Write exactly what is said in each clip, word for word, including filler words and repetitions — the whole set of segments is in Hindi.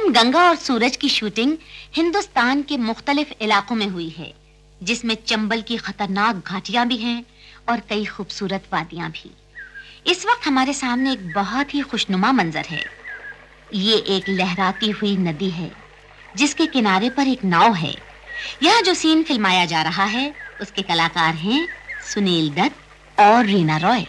फिल्म गंगा और सूरज की शूटिंग हिंदुस्तान के मुख्तलिफ इलाकों में हुई है, जिसमें चंबल की खतरनाक घाटियां भी हैं और कई खूबसूरत वादियां भी। इस वक्त हमारे सामने एक बहुत ही खुशनुमा मंजर है। ये एक लहराती हुई नदी है जिसके किनारे पर एक नाव है। यह जो सीन फिल्माया जा रहा है उसके कलाकार हैं सुनील दत्त और रीना रॉय।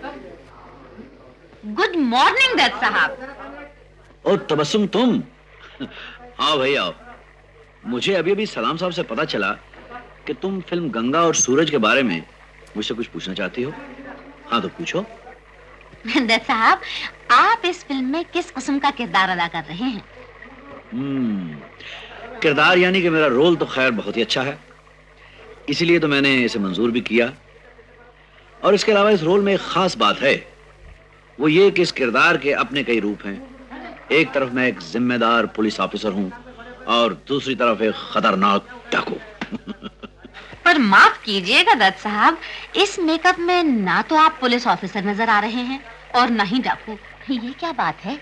गुड मॉर्निंग दत्त साहब। और तबस्सुम तुम? आओ भाई आओ। मुझे अभी अभी सलाम साहब से पता चला कि तुम फिल्म गंगा और सूरज के बारे में मुझसे कुछ पूछना चाहती हो। हाँ तो पूछो। दत्त साहब, आप इस फिल्म में किस किस्म का किरदार अदा कर रहे हैं? हम्म, किरदार यानी कि मेरा रोल तो खैर बहुत ही अच्छा है, इसीलिए तो मैंने इसे मंजूर भी किया। और इसके अलावा इस रोल में एक खास बात है, वो ये कि इस किरदार के अपने कई रूप हैं। एक तरफ मैं एक जिम्मेदार पुलिस ऑफिसर हूँ और दूसरी तरफ एक खतरनाक डाकू। पर माफ कीजिएगा दत्त साहब, इस मेकअप में ना तो आप पुलिस ऑफिसर नजर आ रहे हैं और ना ही डाकू। ये क्या बात है?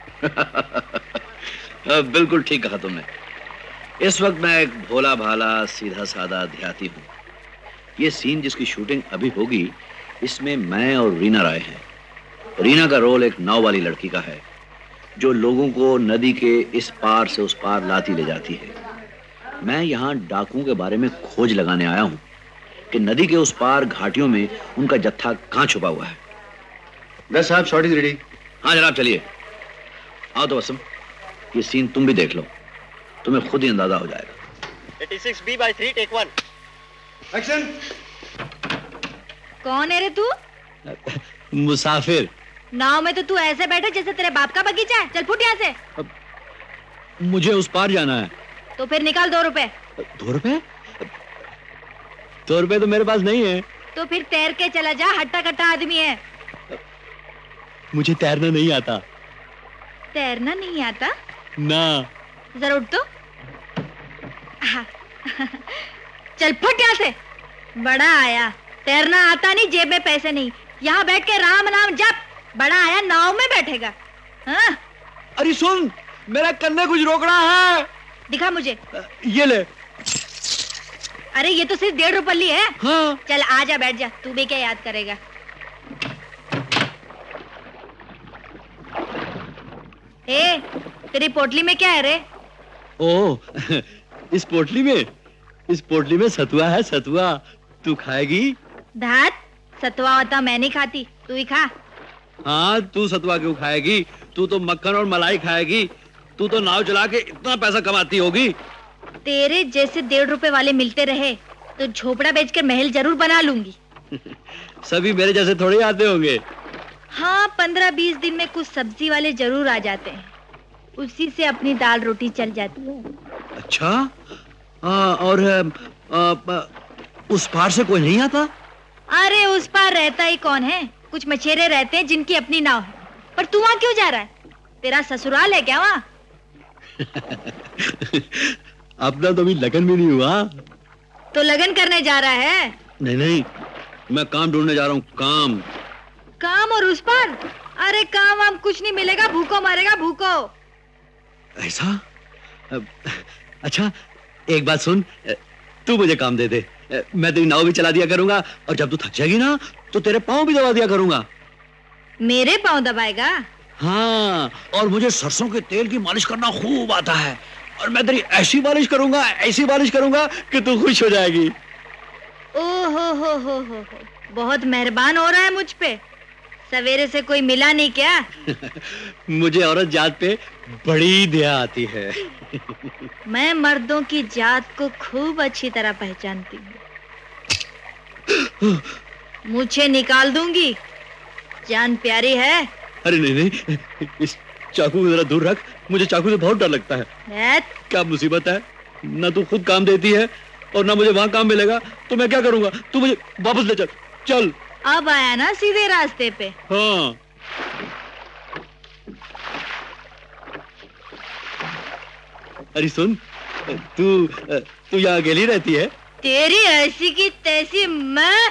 बिल्कुल ठीक कहा तुमने। इस वक्त मैं एक भोला भाला सीधा साधा देहाती हूँ। ये सीन जिसकी शूटिंग अभी होगी, इसमें मैं और रीना राय हैं। रीना का रोल एक नाव वाली लड़की का है जो लोगों को नदी के इस पार से उस पार लाती ले जाती है। मैं यहाँ डाकुओं के बारे में खोज लगाने आया हूँ कि नदी के उस पार घाटियों में उनका जत्था कहाँ छुपा हुआ है। दस साहब, शॉट इज रेडी। हाँ जनाब, चलिए। आओ तो वसम, ये सीन तुम भी देख लो, तुम्हें खुद ही अंदाजा हो जाएगा। छियासी B by three take one. Action. कौन है रे तू? मुसाफिर। नाव में तो तू ऐसे बैठा जैसे तेरे बाप का बगीचा है। चल फुट यहाँ से। मुझे उस पार जाना है। तो फिर निकाल दो रुपए। दो रुपए? दो रुपए तो मेरे पास नहीं है। तो फिर तैर के चला जा, हट्टा कट्टा आदमी है। मुझे तैरना नहीं आता। तैरना नहीं आता? ना। जरा उठ तो। चल फुट यहाँ से। बड़ा आया, तैरना आता नहीं, जेब में पैसे नहीं, यहाँ बैठ के राम नाम जप। बड़ा आया नाव में बैठेगा। हाँ? अरे सुन, मेरा कन्ने कुछ रोकना है। दिखा मुझे। ये ले। अरे ये तो सिर्फ डेढ़ रुपये है। हाँ। चल आजा, बैठ जा, तू भी क्या याद करेगा। ए, तेरी पोटली में क्या है रे? ओ, इस पोटली में इस पोटली में सतुआ है, सतुआ। तू खाएगी? धात, सतुआ होता मैं नहीं खाती, तू ही खा। हाँ, तू सतुआ क्यों खाएगी? तू तो मक्खन और मलाई खाएगी। तू तो नाव चला के इतना पैसा कमाती होगी। तेरे जैसे डेढ़ रुपए वाले मिलते रहे तो झोपड़ा बेचकर महल जरूर बना लूंगी। सभी मेरे जैसे थोड़े आते होंगे। हाँ, पंद्रह बीस दिन में कुछ सब्जी वाले जरूर आ जाते हैं, उसी से अपनी दाल रोटी चल जाती है। अच्छा, आ, और आ, आ, उस पार से कोई नहीं आता? अरे उस पार रहता ही कौन है, कुछ मछेरे रहते हैं जिनकी अपनी नाव है। पर तू वहाँ क्यों जा रहा है? तेरा ससुराल है क्या वहाँ? अपना तो अभी लगन भी नहीं हुआ। तो लगन करने जा रहा है? नहीं नहीं, मैं काम ढूंढने जा रहा हूँ। काम काम? और उस पर? अरे काम वाम कुछ नहीं मिलेगा, भूखो मरेगा भूखो। ऐसा? अच्छा एक बात सुन, तू मुझे काम दे दे, मैं तेरी नाव भी चला दिया करूंगा और जब तू थक जाएगी ना तो तेरे पाँव भी दबा दिया करूंगा। मेरे पाँव दबाएगा? हाँ, और मुझे सरसों के तेल की मालिश करना खूब आता है और मैं तेरी ऐसी मालिश करूंगा, ऐसी मालिश करूंगा कि तू खुश हो जाएगी। ओ हो हो हो हो, बहुत मेहरबान हो रहा है मुझ पे। सवेरे से कोई मिला नहीं क्या? मुझे औरत जात पे बड़ी दया आती है। मैं मर्दों की जात को खूब अच्छी तरह पहचानती हूँ। मुझे निकाल दूंगी, जान प्यारी है। अरे नहीं नहीं, इस चाकू को जरा दूर रख, मुझे चाकू से बहुत डर लगता है। क्या मुसीबत है, ना तू खुद काम देती है और ना मुझे वहां काम मिलेगा, तो मैं क्या करूंगा? तू मुझे वापस ले चल। चल। अब आया ना सीधे रास्ते पे। हाँ। अरे सुन, तू तू यहाँ अकेली रहती है? तेरी ऐसी की तैसी मैं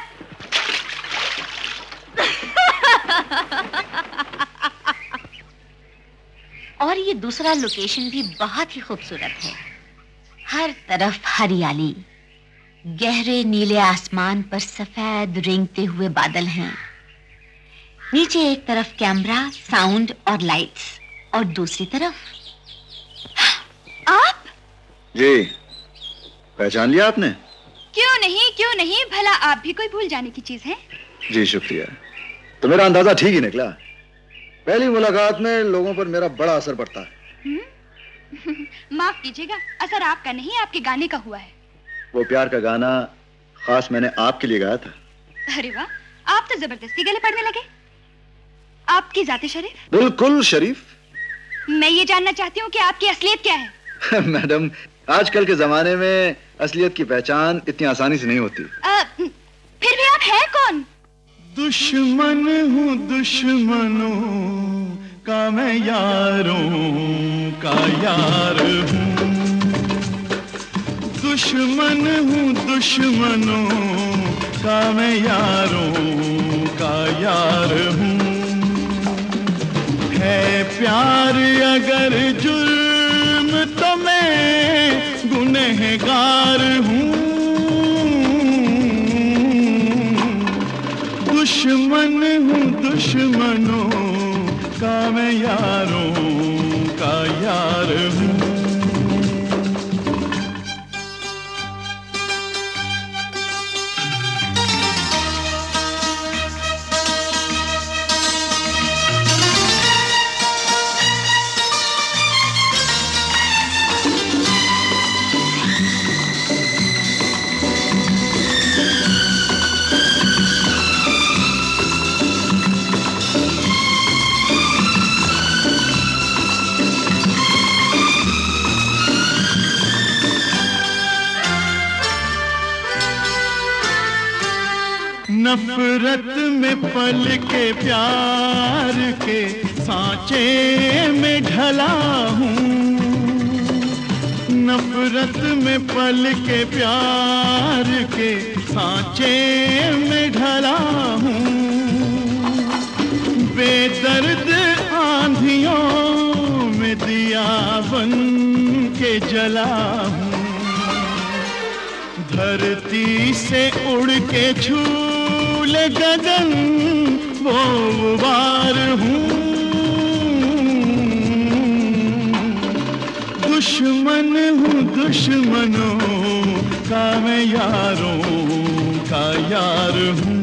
और ये दूसरा लोकेशन भी बहुत ही खूबसूरत है। हर तरफ हरियाली, गहरे नीले आसमान पर सफेद रेंगते हुए बादल हैं। नीचे एक तरफ कैमरा, साउंड और लाइट्स, और दूसरी तरफ आप? जी, पहचान लिया आपने? क्यों नहीं, क्यों नहीं, भला आप भी कोई भूल जाने की चीज है? जी शुक्रिया। तो मेरा अंदाजा ठीक ही निकला। पहली मुलाकात में लोगों पर मेरा बड़ा असर पड़ता है। माफ कीजिएगा, असर आपका नहीं, आपके गाने का हुआ है। वो प्यार का गाना खास मैंने आपके लिए गाया था। अरे वाह, आप तो जबरदस्ती गले पड़ने लगे। आपकी जाते शरीफ? बिल्कुल शरीफ। मैं ये जानना चाहती हूँ कि आपकी असलियत क्या है? मैडम, आजकल के जमाने में असलियत की पहचान इतनी आसानी से नहीं होती। आ, फिर भी आप हैं कौन? दुश्मन हूँ दुश्मनों का मैं, यारों का यार हूँ। दुश्मन हूँ दुश्मनों का मैं, यारों का यार हूँ। है प्यार अगर जुर्म तो मैं गुनहगार हूँ। दुश्मन हूँ दुश्मनों का मैं, यारों का यार हूँ। नफरत में पल के प्यार के सांचे में ढला हूँ। नफरत में पल के प्यार के सांचे में ढला हूँ। बेदर्द आंधियों में दिया बन के जला हूँ। धरती से उड़ के छू ले गगन वो वार हूँ। दुश्मन हूँ दुश्मनों का मैं, यारों का यार हूँ।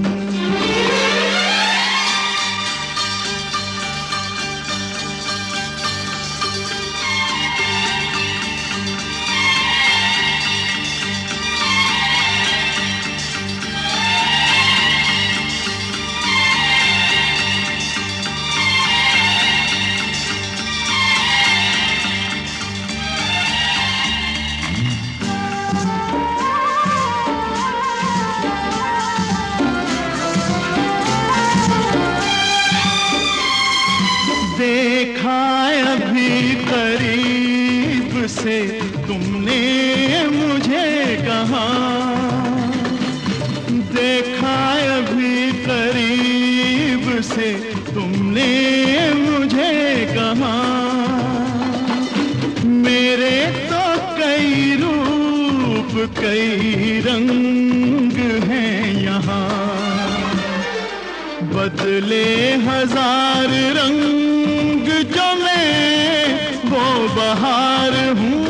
देखा अभी करीब से तुमने मुझे कहाँ। देखा अभी करीब से तुमने मुझे कहाँ। मेरे तो कई रूप कई रंग हैं यहाँ। बदले हजार रंग जो मैं वो बहार हूँ।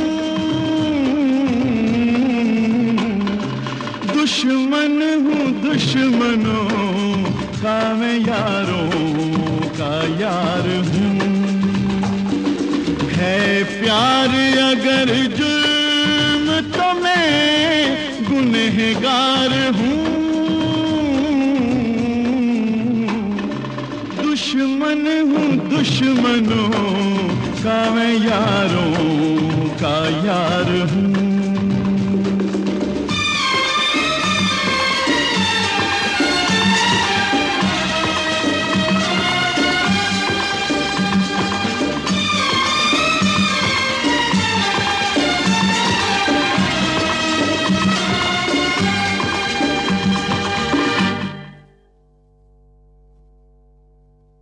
दुश्मन हूँ दुश्मनों का मैं, यारों का यार हूँ। है प्यार अगर जुर्म तो मैं गुनहगार हूँ। दुश्मन हूँ दुश्मनों का मैं, यारों का यार हूँ।